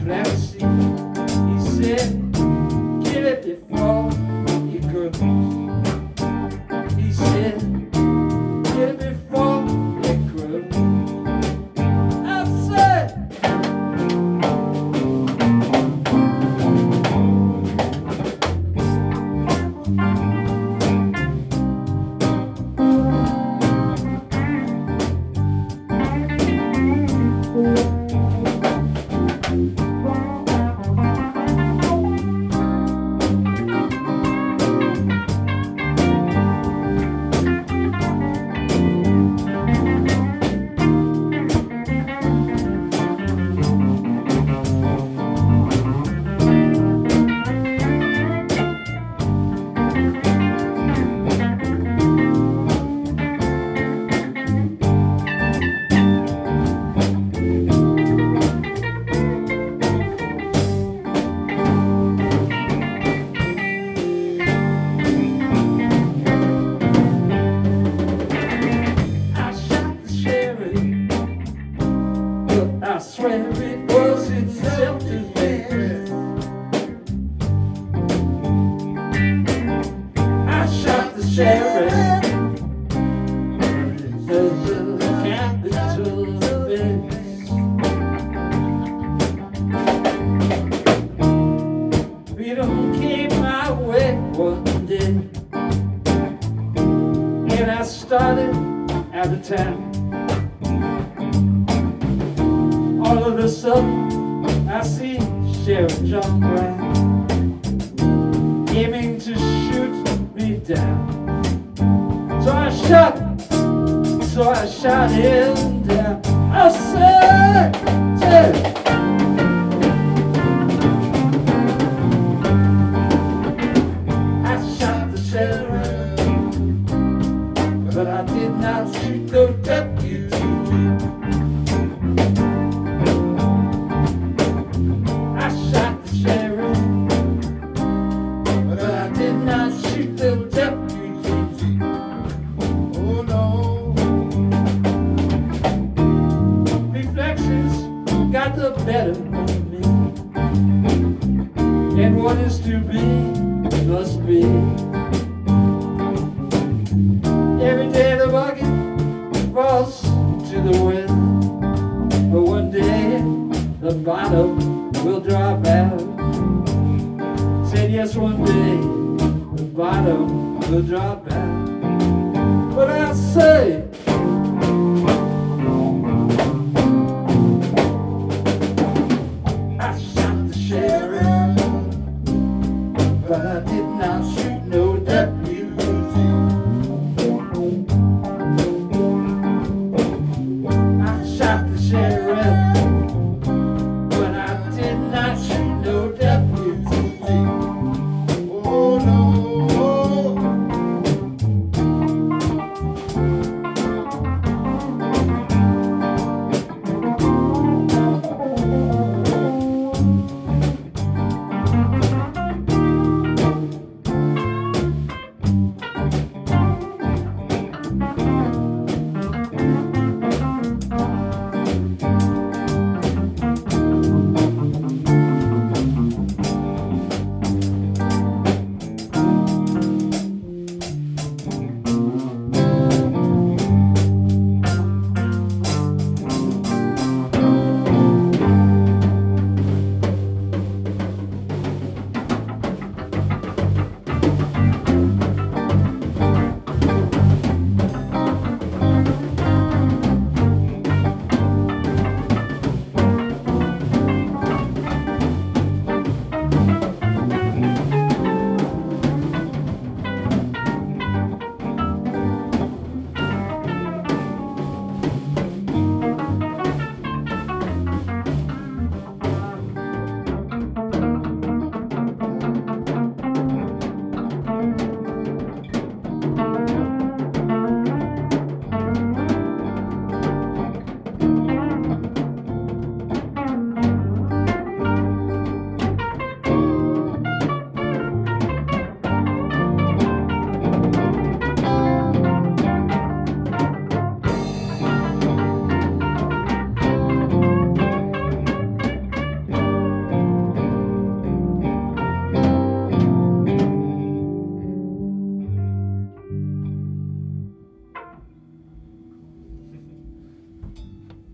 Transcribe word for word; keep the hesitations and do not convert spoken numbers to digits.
flaxseed. He said, get it before you grow. He said, get it before you grow. I said, I swear it was in self-defense. I shot the sheriff of the Capitol offense. Freedom came my way one day, and I started out of town. All of a sudden, I see Sheriff John Brown aiming to shoot me down. So I shot, so I shot him down. I said, said, I shot the sheriff, but I did not shoot no deputy. Got the better of me, and what is to be must be. Every day the bucket falls to the wind, but one day the bottom will drop out. Said yes, one day the bottom will drop out. But I say, but I did not shoot no deputy. I shot the sheriff, but I did not shoot